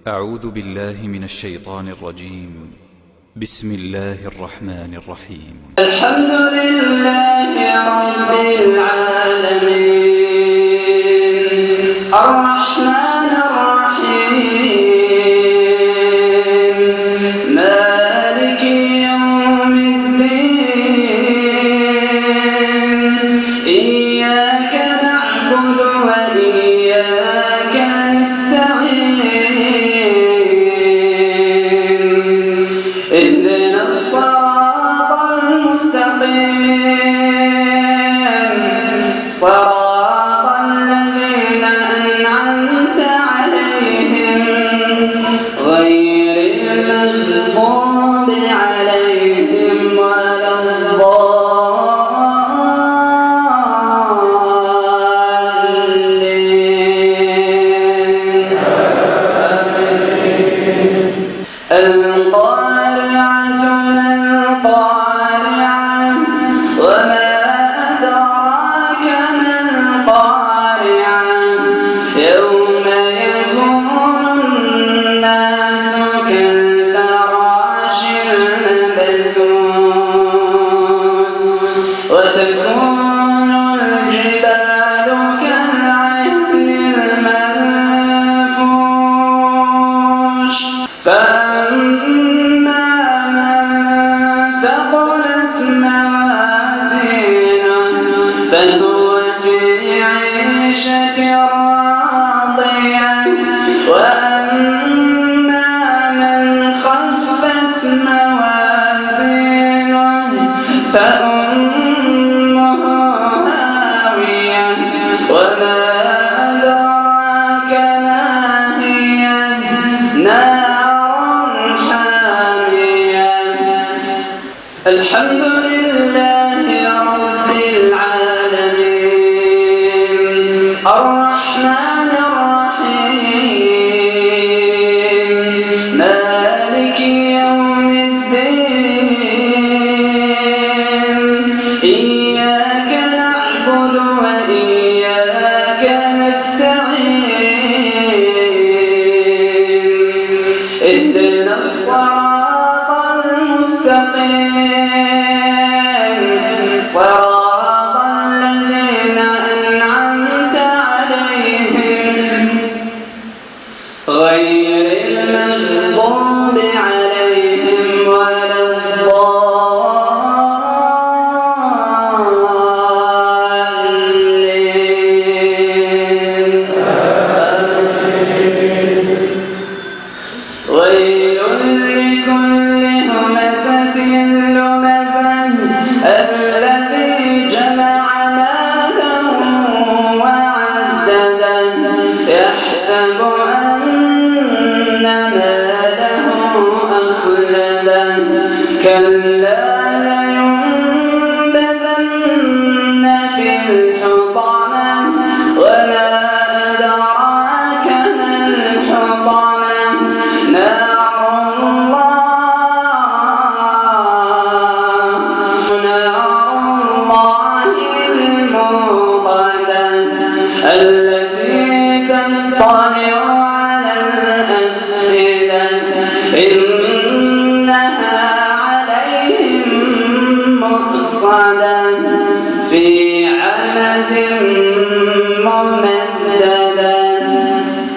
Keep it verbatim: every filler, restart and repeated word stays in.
أعوذ بالله من الشيطان الرجيم. بسم الله الرحمن الرحيم. الحمد لله رب العالمين الرحمن الرحيم مالك يوم الدين إياك نعبد وإياك نستعين اهدنا الصراط المستقيم صراط الذين أنعمت عليهم غير المغضوب عليهم ولا الضالين. القارعة ما القارعة وما أدراك ما القارعة يوم يكون الناس كالفراش المبثوث وتكون الجبال كالعهن المنفوش فأما من ثقلت موازينه فهو في عيشة راضية وأما من خفت موازينه فأمه هاوية وما أدراك ما هي نار حامية. الحمد لله رب العالمين الرحمن الرحيم مالك يوم الدين إياك نعبد وإياك نستعين اهدنا الصراط المستقيم صراط الذين أنعمت عليهم غير المغضوب عليهم ولا الضالين. ويل لكل همزة لمزة الذي جمع مالا وعدده يحسب أن ماله أخلده كلا